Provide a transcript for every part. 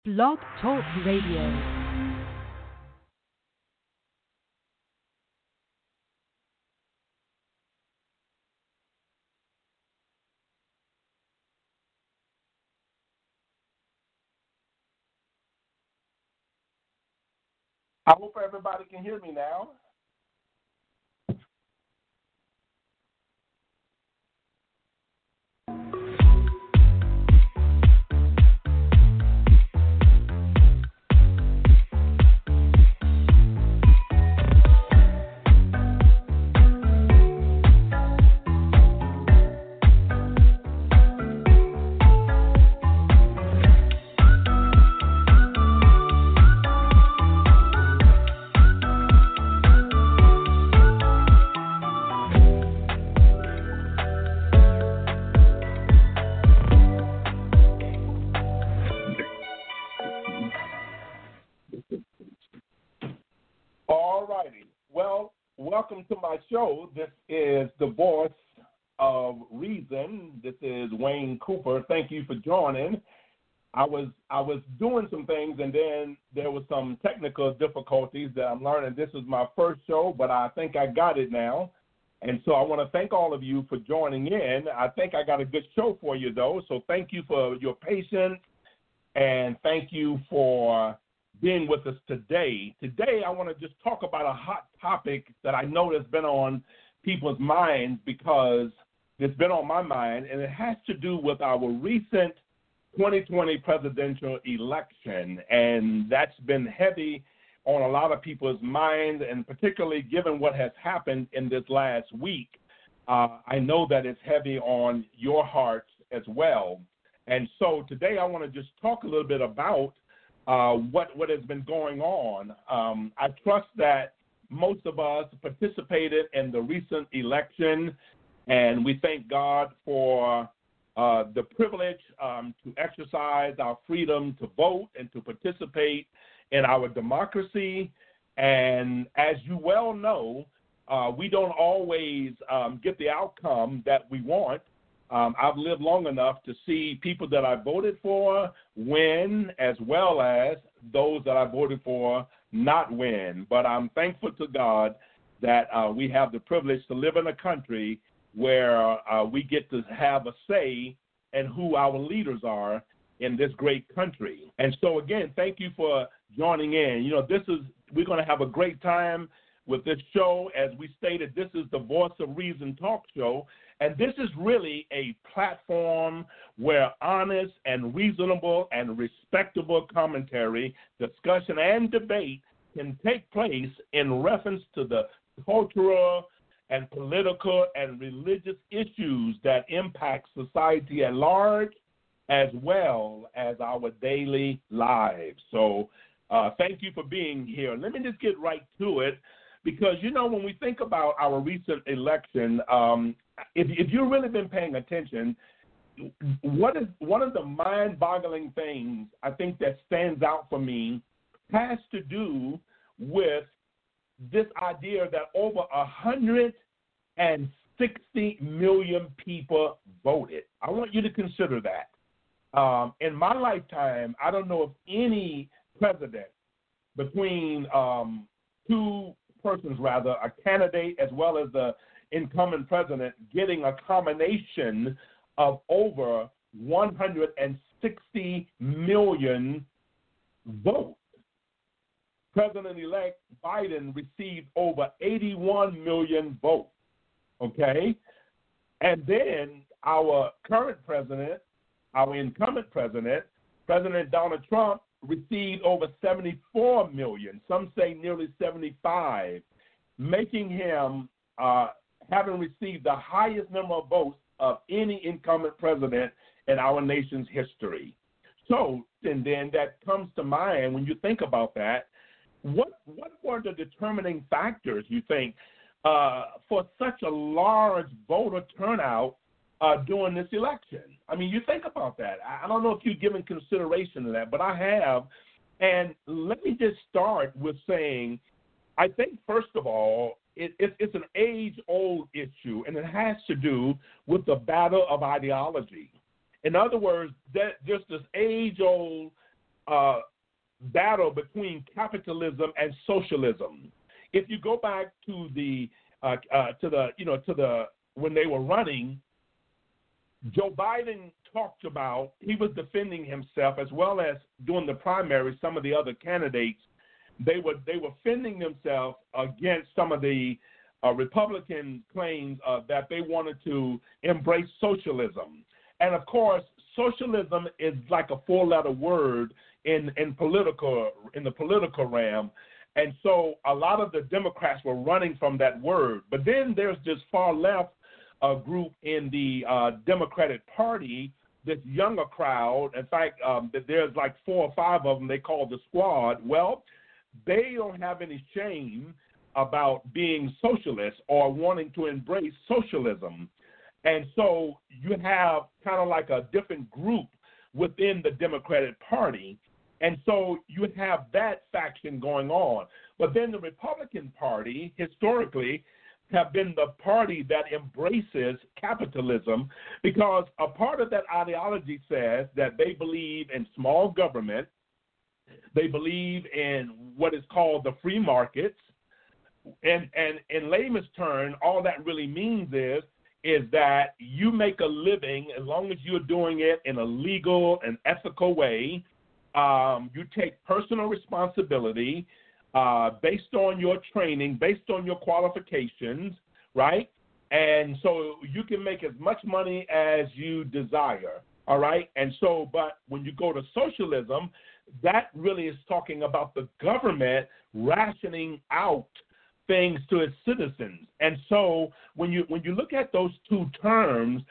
Blog Talk Radio. I hope everybody can hear me now. All righty. Well, welcome to my show. This is the Voice of Reason. This is Wayne Cooper. Thank you for joining. I was doing some things, and then there was some technical difficulties that I'm learning. This is my first show, but I think I got it now. And so I want to thank all of you for joining in. I think I got a good show for you, though. So thank you for your patience, and thank you for being with us today. Today, I want to just talk about a hot topic that I know that's been on people's minds because it's been on my mind, and it has to do with our recent 2020 presidential election, and that's been heavy on a lot of people's minds, and particularly given what has happened in this last week, I know that it's heavy on your hearts as well. And so today I want to just talk a little bit about what has been going on. I trust that most of us participated in the recent election, and we thank God for the privilege to exercise our freedom to vote and to participate in our democracy. And as you well know, we don't always get the outcome that we want. I've lived long enough to see people that I voted for win, as well as those that I voted for not win. But I'm thankful to God that we have the privilege to live in a country where we get to have a say in who our leaders are in this great country. And so, again, thank you for joining in. You know, we're going to have a great time with this show. As we stated, this is the Voice of Reason talk show. And this is really a platform where honest and reasonable and respectable commentary, discussion, and debate can take place in reference to the cultural and political and religious issues that impact society at large, as well as our daily lives. So thank you for being here. Let me just get right to it, because, you know, when we think about our recent election, if you've really been paying attention, one of the mind-boggling things I think that stands out for me has to do with this idea that over 160 million people voted. I want you to consider that. In my lifetime, I don't know of any president between two persons, rather, a candidate as well as the incumbent president, getting a combination of over 160 million votes. President-elect Biden received over 81 million votes, okay? And then our current president, our incumbent president, President Donald Trump, received over 74 million, some say nearly 75, making him having received the highest number of votes of any incumbent president in our nation's history. So, and then that comes to mind when you think about that. What were the determining factors, you think, for such a large voter turnout during this election? I mean, you think about that. I don't know if you've given consideration to that, but I have. And let me just start with saying, I think, first of all, it's an age-old issue, and it has to do with the battle of ideology. In other words, that just this age-old battle between capitalism and socialism. If you go back to the when they were running, Joe Biden talked about, he was defending himself as well as during the primary, some of the other candidates, they were defending themselves against some of the Republican claims that they wanted to embrace socialism. And of course, socialism is like a four-letter word in the political realm. And so a lot of the Democrats were running from that word. But then there's this far left group in the Democratic Party, this younger crowd. In fact, there's like 4 or 5 of them they call the Squad. Well, they don't have any shame about being socialists or wanting to embrace socialism. And so you have kind of like a different group within the Democratic Party. And so you have that faction going on. But then the Republican Party, historically, have been the party that embraces capitalism, because a part of that ideology says that they believe in small government, they believe in what is called the free markets, and in layman's term, all that really means is that you make a living as long as you're doing it in a legal and ethical way. You take personal responsibility based on your training, based on your qualifications, right? And so you can make as much money as you desire, all right? And so, but when you go to socialism, that really is talking about the government rationing out things to its citizens. And so when you look at those two terms,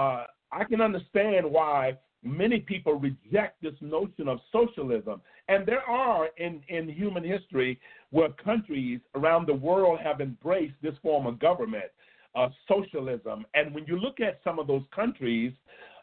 I can understand why many people reject this notion of socialism. And there are in human history where countries around the world have embraced this form of government, socialism. And when you look at some of those countries,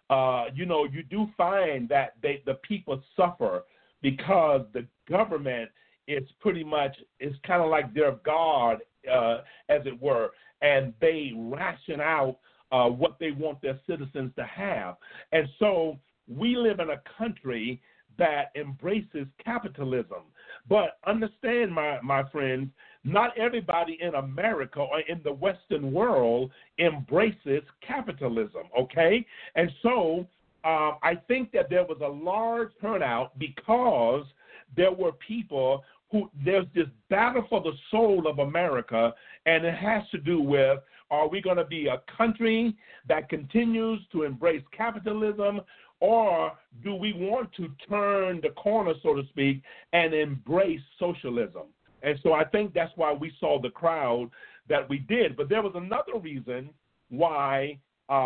you do find that the people suffer because the government is pretty much, it's kind of like their God, as it were, and they ration out what they want their citizens to have. And so we live in a country that embraces capitalism. But understand, my friends, not everybody in America or in the Western world embraces capitalism, okay? And so I think that there was a large turnout because there were people there's this battle for the soul of America, and it has to do with, are we going to be a country that continues to embrace capitalism, or do we want to turn the corner, so to speak, and embrace socialism? And so I think that's why we saw the crowd that we did. But there was another reason why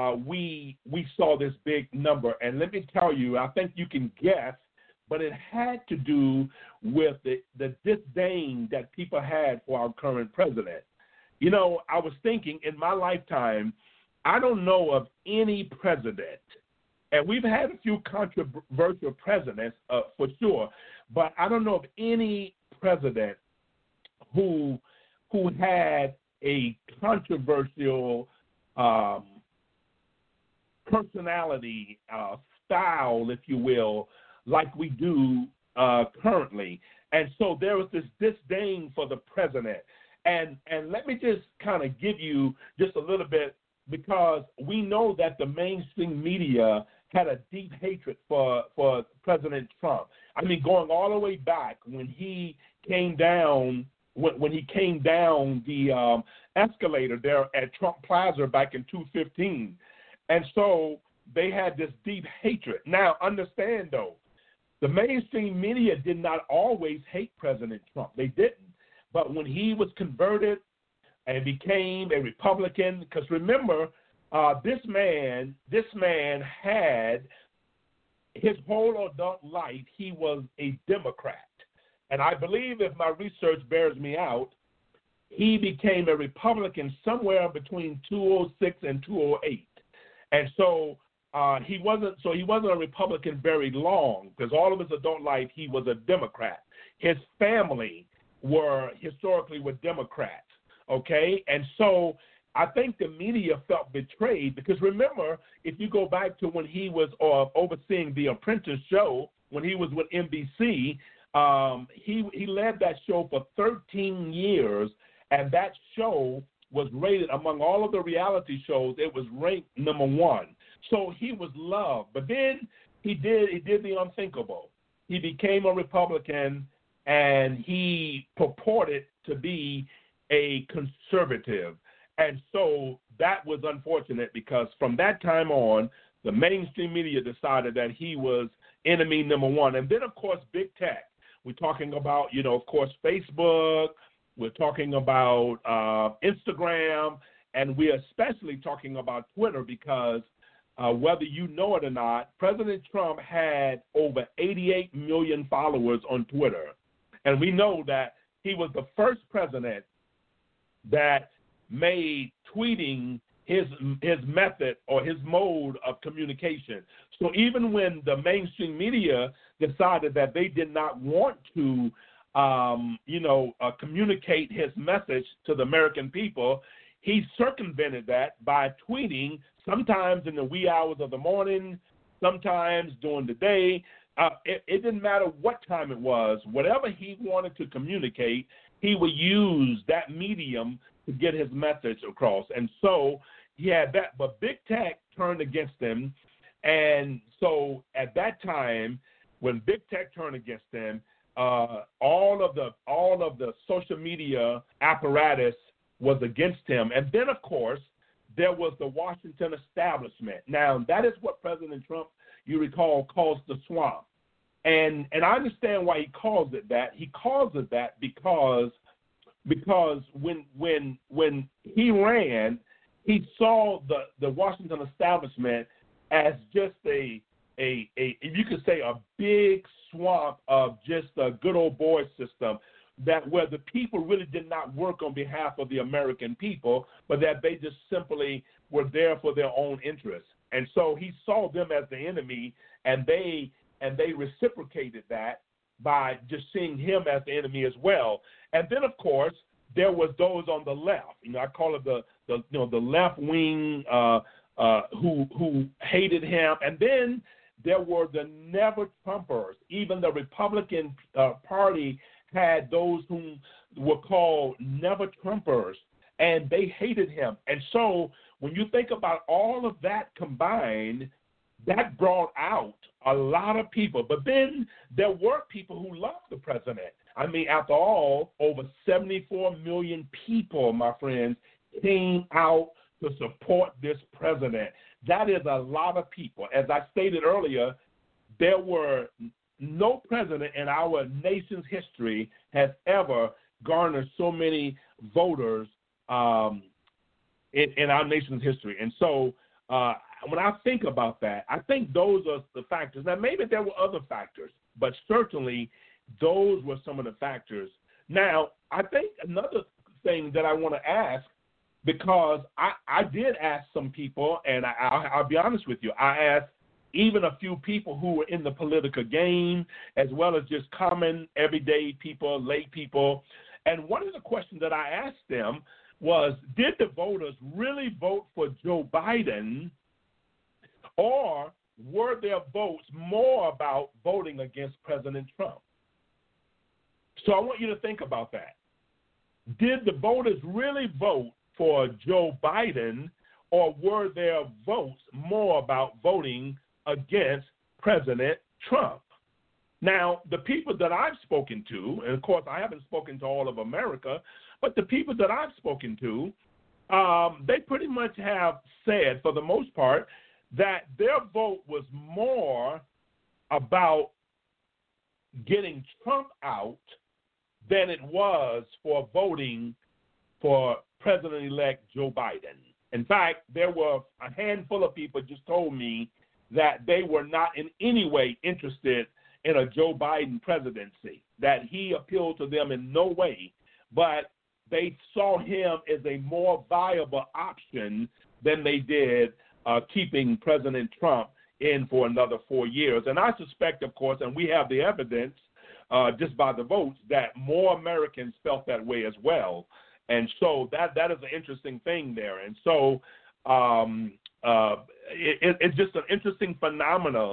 we saw this big number. And let me tell you, I think you can guess, but it had to do with the disdain that people had for our current president. You know, I was thinking in my lifetime, I don't know of any president, and we've had a few controversial presidents for sure, but I don't know of any president who had a controversial personality, style, if you will, like we do currently. And so there was this disdain for the president. And let me just kind of give you just a little bit, because we know that the mainstream media had a deep hatred for President Trump. I mean, going all the way back when he came down, when he came down the escalator there at Trump Plaza back in 2015. And so they had this deep hatred. Now, understand, though, the mainstream media did not always hate President Trump. They didn't. But when he was converted and became a Republican, because remember, this man had his whole adult life, he was a Democrat. And I believe, if my research bears me out, he became a Republican somewhere between 2006 and 2008. And so he wasn't a Republican very long, because all of his adult life he was a Democrat. His family historically were Democrats, okay? And so I think the media felt betrayed, because remember, if you go back to when he was overseeing The Apprentice show, when he was with NBC. He led that show for 13 years, and that show was rated among all of the reality shows. It was ranked number 1. So he was loved. But then he did the unthinkable. He became a Republican, and he purported to be a conservative. And so that was unfortunate, because from that time on, the mainstream media decided that he was enemy number 1. And then, of course, big tech. We're talking about, of course, Facebook. We're talking about Instagram. And we're especially talking about Twitter, because whether you know it or not, President Trump had over 88 million followers on Twitter. And we know that he was the first president that made tweeting his method or his mode of communication. So even when the mainstream media decided that they did not want to, communicate his message to the American people, he circumvented that by tweeting, sometimes in the wee hours of the morning, sometimes during the day. It didn't matter what time it was. Whatever he wanted to communicate, he would use that medium to get his message across. And so he had that. But big tech turned against him. And so at that time, when big tech turned against him, all of the social media apparatus was against him. And then, of course, there was the Washington establishment. Now, that is what President Trump, you recall, calls the swamp. And I understand why he calls it that. He calls it that because when he ran, he saw the Washington establishment as just a you could say a big swamp of just a good old boy system, that where the people really did not work on behalf of the American people, but that they just simply were there for their own interests. And so he saw them as the enemy, and they reciprocated that by just seeing him as the enemy as well. And then, of course, there was those on the left. I call it the left wing who hated him. And then there were the never Trumpers. Even the Republican Party had those who were called never Trumpers, and they hated him. And so when you think about all of that combined, that brought out a lot of people. But then there were people who loved the president. I mean, after all, over 74 million people, my friends, came out to support this president. That is a lot of people. As I stated earlier, there were no president in our nation's history has ever garnered so many voters in our nation's history. And so when I think about that, I think those are the factors. Now, maybe there were other factors, but certainly those were some of the factors. Now, I think another thing that I want to ask, because I did ask some people, and I'll be honest with you, I asked even a few people who were in the political game, as well as just common, everyday people, lay people. And one of the questions that I asked them was, did the voters really vote for Joe Biden, or were their votes more about voting against President Trump? So I want you to think about that. Did the voters really vote for Joe Biden, or were their votes more about voting against President Trump? Now, the people that I've spoken to, and of course I haven't spoken to all of America, but the people that I've spoken to, they pretty much have said, for the most part, that their vote was more about getting Trump out than it was for voting for President-elect Joe Biden. In fact, there were a handful of people just told me that they were not in any way interested in a Joe Biden presidency, that he appealed to them in no way, but they saw him as a more viable option than they did keeping President Trump in for another 4 years. And I suspect, of course, and we have the evidence just by the votes, that more Americans felt that way as well. And so that is an interesting thing there. And so it's just an interesting phenomenon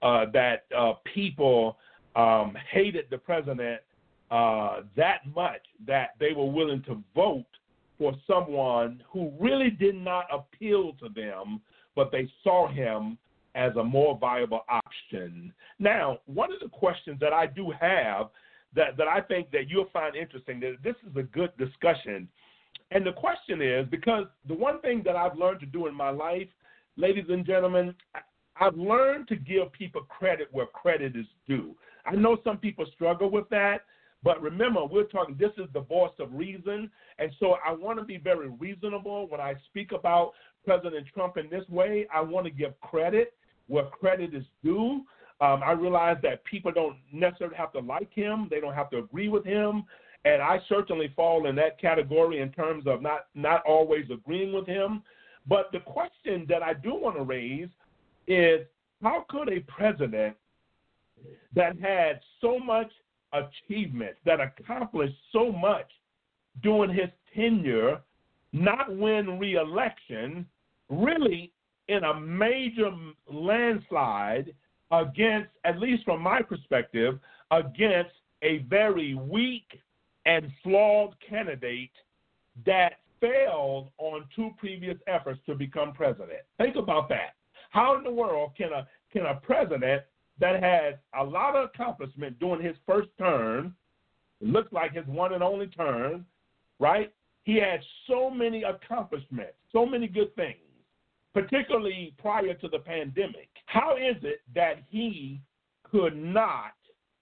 that people hated the president that much that they were willing to vote for someone who really did not appeal to them, but they saw him as a more viable option. Now, one of the questions that I do have that I think that you'll find interesting, that this is a good discussion, and the question is, because the one thing that I've learned to do in my life, ladies and gentlemen, I've learned to give people credit where credit is due. I know some people struggle with that, but remember, we're talking, this is the voice of reason, and so I want to be very reasonable when I speak about President Trump in this way. I want to give credit where credit is due. I realize that people don't necessarily have to like him. They don't have to agree with him, and I certainly fall in that category in terms of not always agreeing with him. But the question that I do want to raise is, how could a president that had so much achievement, that accomplished so much during his tenure, not win re-election, really in a major landslide against, at least from my perspective, against a very weak and flawed candidate that failed on 2 previous efforts to become president? Think about that. How in the world can a president that had a lot of accomplishment during his first term, it looks like his one and only term, right? He had so many accomplishments, so many good things, particularly prior to the pandemic. How is it that he could not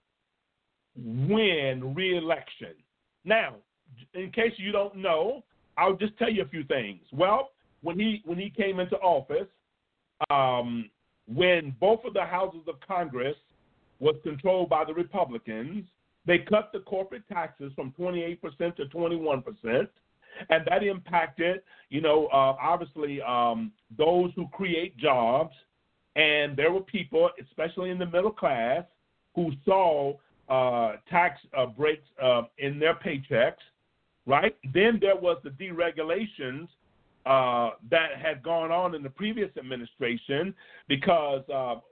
win re-election? Now, in case you don't know, I'll just tell you a few things. Well, when he came into office, when both of the houses of Congress was controlled by the Republicans, they cut the corporate taxes from 28% to 21%, and that impacted, obviously those who create jobs. And there were people, especially in the middle class, who saw tax breaks in their paychecks, right? Then there was the deregulations that had gone on in the previous administration because,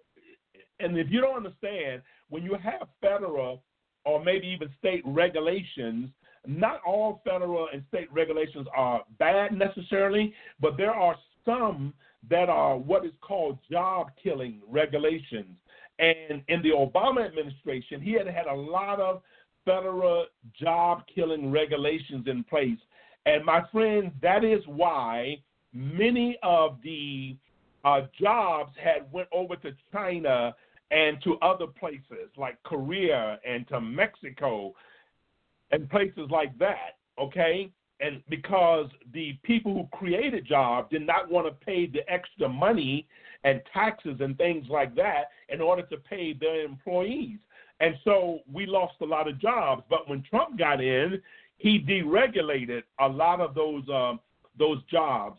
and if you don't understand, when you have federal or maybe even state regulations, not all federal and state regulations are bad necessarily, but there are some that are what is called job-killing regulations. And in the Obama administration, he had a lot of federal job-killing regulations in place. And my friend, that is why many of the jobs had went over to China and to other places like Korea and to Mexico and places like that, okay? And because the people who created jobs did not want to pay the extra money and taxes and things like that in order to pay their employees. And so we lost a lot of jobs. But when Trump got in, he deregulated a lot of those jobs,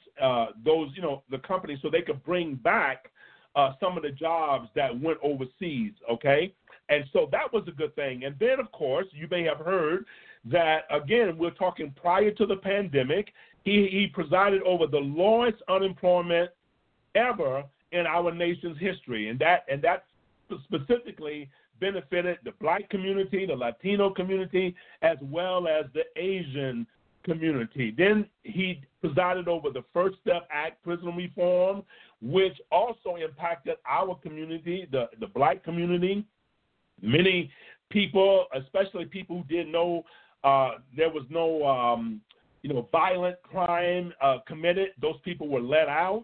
the companies, so they could bring back some of the jobs that went overseas, okay? And so that was a good thing. And then, of course, you may have heard that, again, we're talking prior to the pandemic, he presided over the lowest unemployment ever in our nation's history. And that specifically benefited the Black community, the Latino community, as well as the Asian community. Then he presided over the First Step Act prison reform, which also impacted our community, the Black community. Many people, especially people who didn't know there was no violent crime committed, those people were let out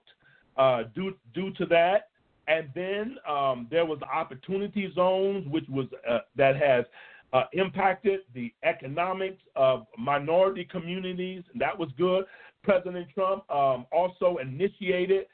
due to that. And then there was opportunity zones, which was that has impacted the economics of minority communities. That was good. President Trump also initiated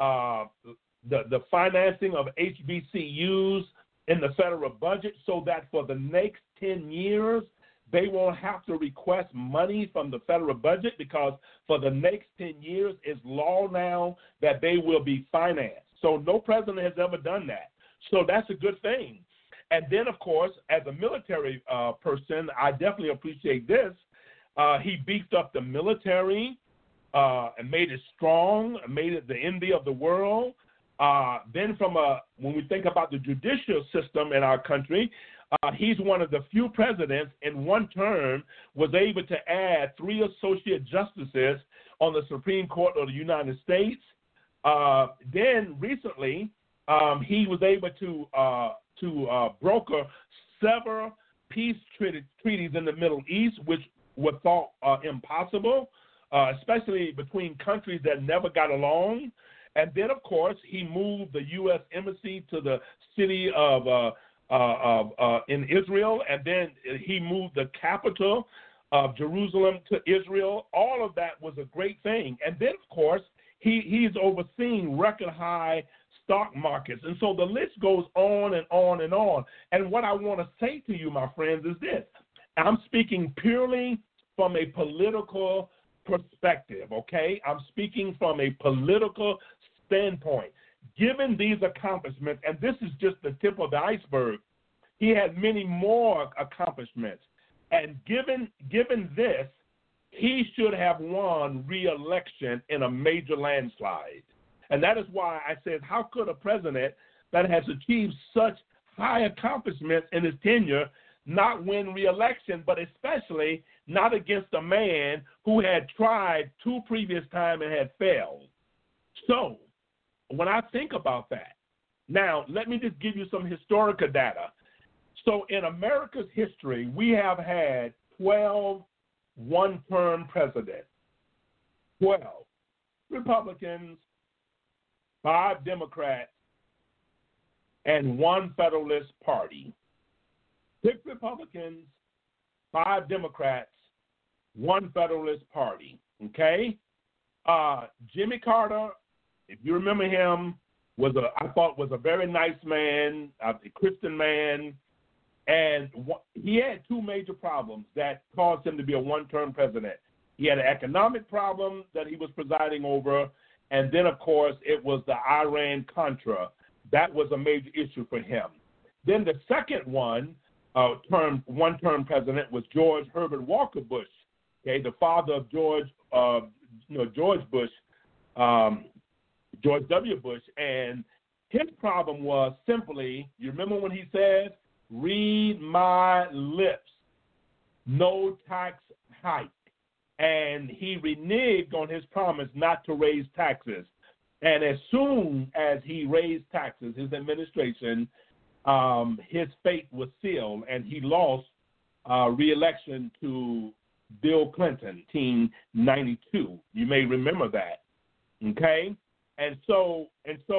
the financing of HBCUs in the federal budget so that for the next 10 years, they won't have to request money from the federal budget because for the next 10 years, it's law now that they will be financed. So no president has ever done that. So that's a good thing. And then, of course, as a military person, I definitely appreciate this. He beefed up the military and made it strong, made it the envy of the world. Then when we think about the judicial system in our country, he's one of the few presidents in one term was able to add 3 associate justices on the Supreme Court of the United States. Then recently, he was able to broker several peace treaties in the Middle East, which were thought impossible, especially between countries that never got along. And then, of course, he moved the U.S. Embassy to the city of in Israel, and then he moved the capital of Jerusalem to Israel. All of that was a great thing. And then, of course, he's overseeing record high stock markets. And so the list goes on and on and on. And what I want to say to you, my friends, is this. I'm speaking purely from a political perspective, okay? I'm speaking from a political standpoint. Given these accomplishments, and this is just the tip of the iceberg, he had many more accomplishments. And given this, he should have won re-election in a major landslide. And that is why I said, how could a president that has achieved such high accomplishments in his tenure not win re-election, but especially not against a man who had tried 2 previous times and had failed? So when I think about that, now let me just give you some historical data. So in America's history, we have had 12 one-term presidents, 12 Republicans, 5 Democrats, and 1 Federalist Party. 6 Republicans, 5 Democrats, 1 Federalist Party. Okay? Jimmy Carter, if you remember him, I thought was a very nice man, a Christian man, and he had 2 major problems that caused him to be a one-term president. He had an economic problem that he was presiding over, and then, of course, it was the Iran-Contra. That was a major issue for him. Then the second one-term president was George Herbert Walker Bush, okay, the father of George Bush, George W. Bush. And his problem was simply, you remember when he said, read my lips, no tax hike. And he reneged on his promise not to raise taxes. And as soon as he raised taxes, his administration, his fate was sealed, and he lost re-election to Bill Clinton, 1992. You may remember that, okay? And so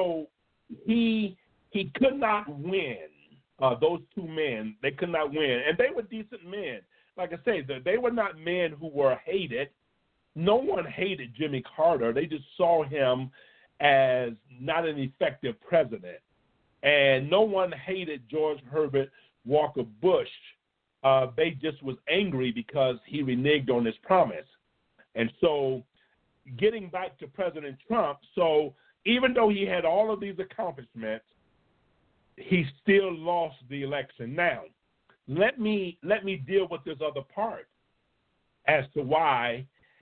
he could not win. Those 2 men, they could not win, and they were decent men. Like I say, they were not men who were hated. No one hated Jimmy Carter. They just saw him as not an effective president. And no one hated George Herbert Walker Bush. They just was angry because he reneged on his promise. And so getting back to President Trump, so even though he had all of these accomplishments, he still lost the election. Now, let me deal with this other part as to why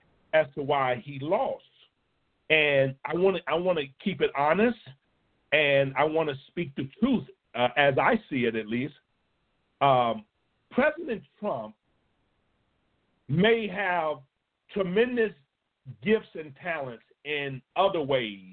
he lost. And I want to keep it honest, and I want to speak the truth as I see it, at least. President Trump may have tremendous gifts and talents in other ways.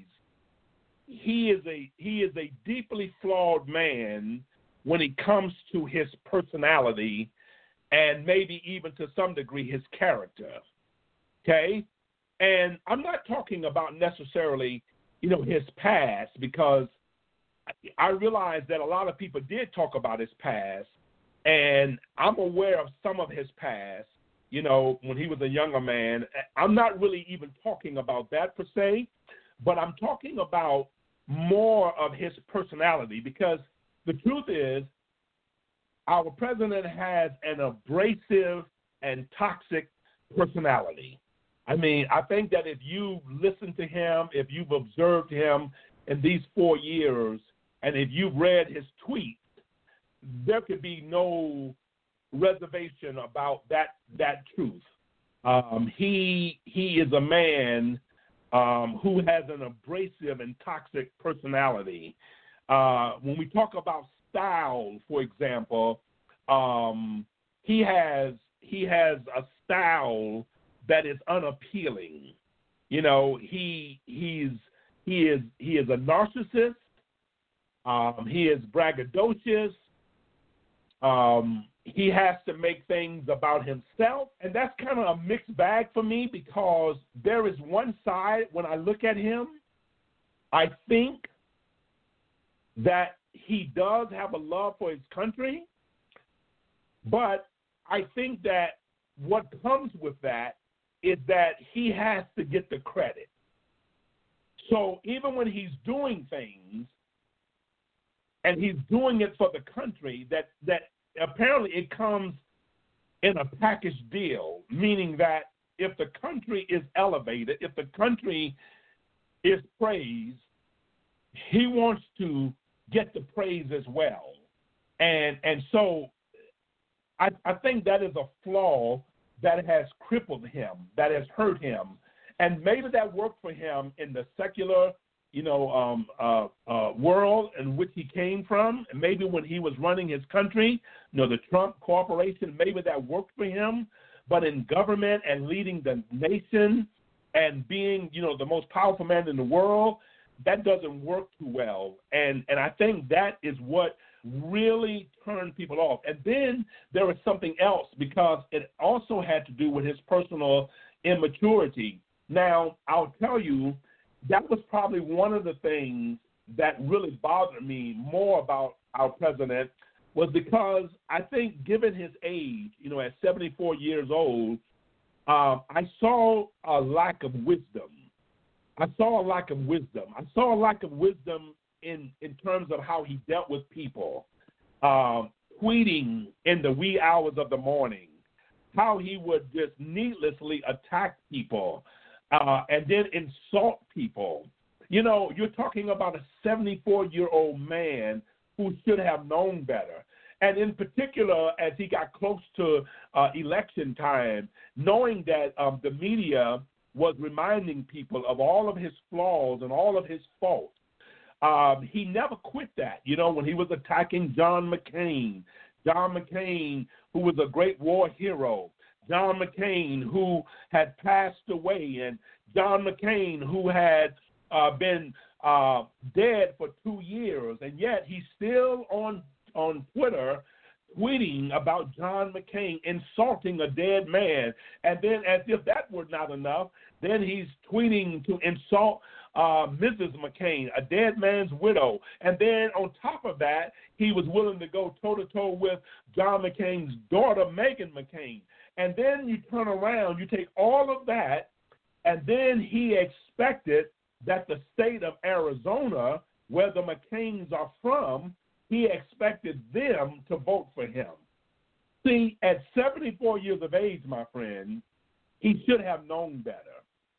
He is a deeply flawed man when it comes to his personality and maybe even to some degree his character. Okay? And I'm not talking about necessarily, his past, because I realize that a lot of people did talk about his past, and I'm aware of some of his past, when he was a younger man. I'm not really even talking about that per se, but I'm talking about more of his personality, because the truth is our president has an abrasive and toxic personality. I mean, I think that if you listen to him, if you've observed him in these 4 years, and if you've read his tweets, there could be no reservation about that truth. He is a man who has an abrasive and toxic personality. When we talk about style, for example, he has a style that is unappealing. You know, he is a narcissist. He is braggadocious. He has to make things about himself, and that's kind of a mixed bag for me, because there is one side when I look at him, I think that he does have a love for his country, but I think that what comes with that is that he has to get the credit. So even when he's doing things, and he's doing it for the country, that apparently it comes in a package deal, meaning that if the country is elevated, if the country is praised, he wants to get the praise as well. And so I think that is a flaw that has crippled him, that has hurt him. And maybe that worked for him in the secular world in which he came from, and maybe when he was running his country, the Trump Corporation, maybe that worked for him. But in government and leading the nation and being, the most powerful man in the world, that doesn't work too well. And I think that is what really turned people off. And then there was something else, because it also had to do with his personal immaturity. Now, I'll tell you, that was probably one of the things that really bothered me more about our president, was because I think, given his age, at 74 years old, I saw a lack of wisdom. I saw a lack of wisdom in terms of how he dealt with people, tweeting in the wee hours of the morning, how he would just needlessly attack people, and then insult people. You're talking about a 74-year-old man who should have known better. And in particular, as he got close to election time, knowing that the media was reminding people of all of his flaws and all of his faults, he never quit that. When he was attacking John McCain, who was a great war hero, John McCain, who had passed away, and John McCain, who had been dead for 2 years, and yet he's still on Twitter tweeting about John McCain, insulting a dead man. And then, as if that were not enough, then he's tweeting to insult Mrs. McCain, a dead man's widow. And then on top of that, he was willing to go toe-to-toe with John McCain's daughter, Meghan McCain. And then you turn around, you take all of that, and then he expected that the state of Arizona, where the McCains are from, he expected them to vote for him. See, at 74 years of age, my friend, he should have known better.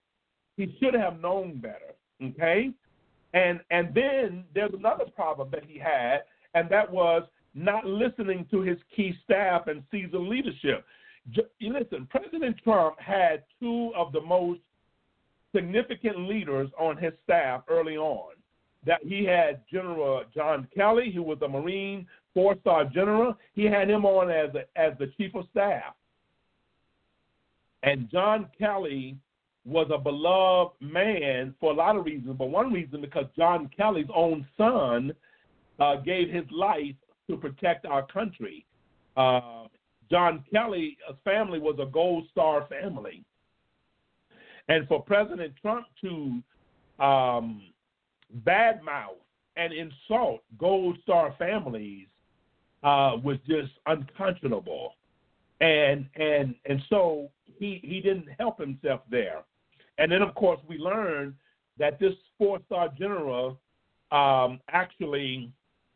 Okay? And then there's another problem that he had, and that was not listening to his key staff and seasoned leadership. Listen, President Trump had two of the most significant leaders on his staff early on. That he had General John Kelly, who was a Marine 4-star general. He had him on as the chief of staff. And John Kelly was a beloved man for a lot of reasons, but one reason because John Kelly's own son gave his life to protect our country. John Kelly's family was a Gold Star family. And for President Trump to badmouth and insult Gold Star families was just unconscionable. And so he didn't help himself there. And then, of course, we learned that this 4-star general actually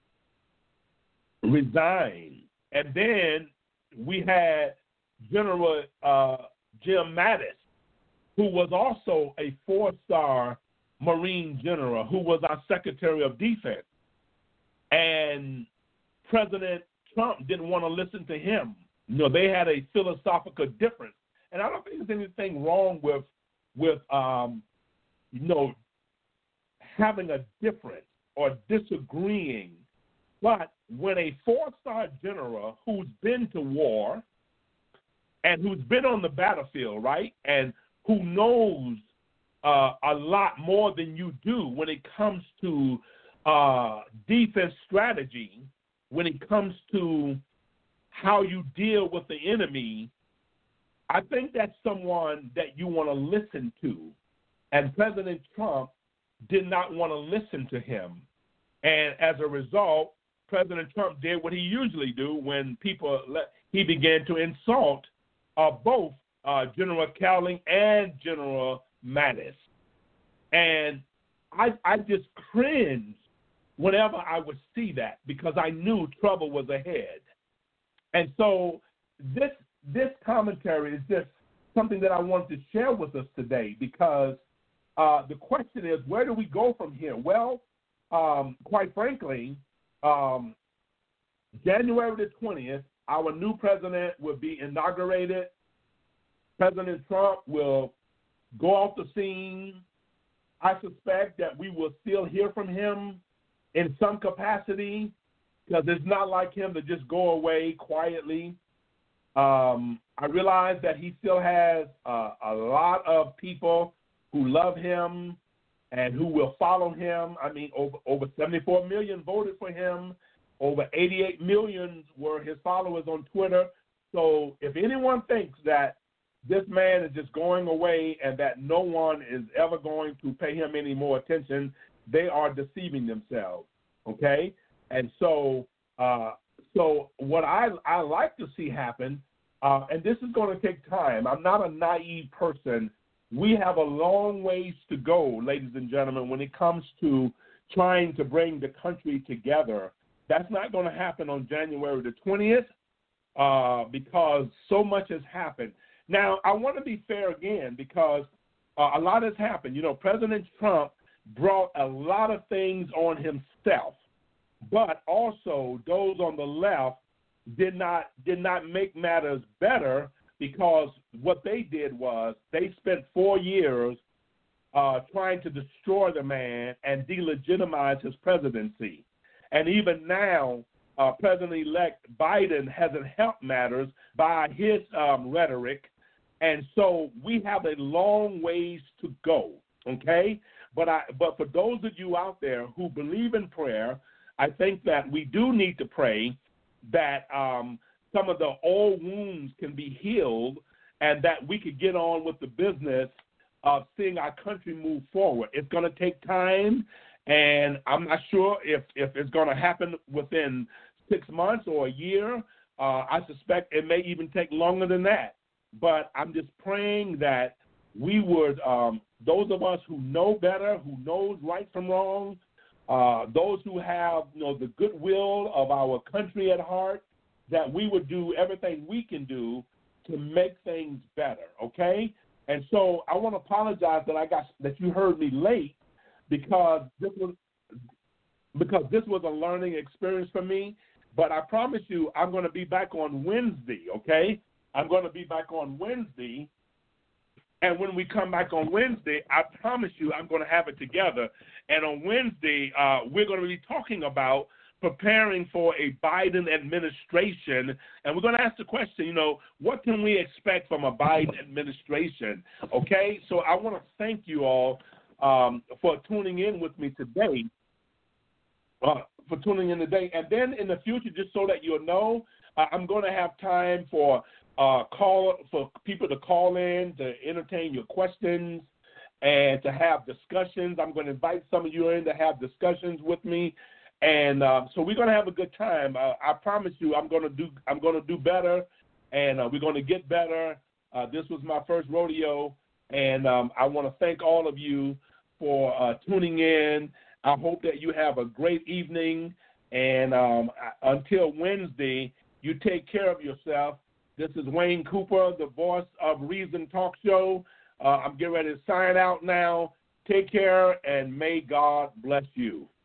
resigned. And then we had General Jim Mattis, who was also a 4-star Marine general, who was our Secretary of Defense. And President Trump didn't want to listen to him. They had a philosophical difference. And I don't think there's anything wrong with having a difference or disagreeing. But when a 4-star general who's been to war and who's been on the battlefield, right, and who knows a lot more than you do when it comes to defense strategy, when it comes to how you deal with the enemy, I think that's someone that you want to listen to. And President Trump did not want to listen to him. And as a result, President Trump did what he usually do when he began to insult both General Cowling and General Mattis. And I just cringed whenever I would see that because I knew trouble was ahead. And so this commentary is just something that I wanted to share with us today because the question is, where do we go from here? Well, quite frankly, January the 20th, our new president will be inaugurated. President Trump will go off the scene. I suspect that we will still hear from him in some capacity because it's not like him to just go away quietly. I realize that he still has a lot of people who love him and who will follow him. I mean, over 74 million voted for him. Over 88 million were his followers on Twitter. So if anyone thinks that this man is just going away and that no one is ever going to pay him any more attention, they are deceiving themselves, okay? And so what I like to see happen, and this is going to take time. I'm not a naive person. We have a long ways to go, ladies and gentlemen, when it comes to trying to bring the country together. That's not going to happen on January the 20th because so much has happened. Now, I want to be fair again because a lot has happened. You know, President Trump brought a lot of things on himself, but also those on the left did not make matters better because what they did was they spent 4 years trying to destroy the man and delegitimize his presidency. And even now, President-elect Biden hasn't helped matters by his rhetoric. And so we have a long ways to go, okay? But for those of you out there who believe in prayer, I think that we do need to pray that some of the old wounds can be healed and that we could get on with the business of seeing our country move forward. It's going to take time. And I'm not sure if it's going to happen within 6 months or a year. I suspect it may even take longer than that. But I'm just praying that we would, those of us who know better, who knows right from wrong, those who have the goodwill of our country at heart, that we would do everything we can do to make things better. Okay? And so I want to apologize that you heard me late. Because this was a learning experience for me, but I promise you I'm going to be back on Wednesday, okay? I'm going to be back on Wednesday, and when we come back on Wednesday, I promise you I'm going to have it together. And on Wednesday, we're going to be talking about preparing for a Biden administration, and we're going to ask the question, what can we expect from a Biden administration, okay? So I want to thank you all for tuning in with me today, And then in the future, just so that you'll know, I'm going to have time for people to call in, to entertain your questions, and to have discussions. I'm going to invite some of you in to have discussions with me, and so we're going to have a good time. I promise you, I'm going to do better, and we're going to get better. This was my first rodeo, and I want to thank all of you for tuning in. I hope that you have a great evening, and until Wednesday, you take care of yourself. This is Wayne Cooper, the Voice of Reason Talk Show. I'm getting ready to sign out now. Take care, and may God bless you.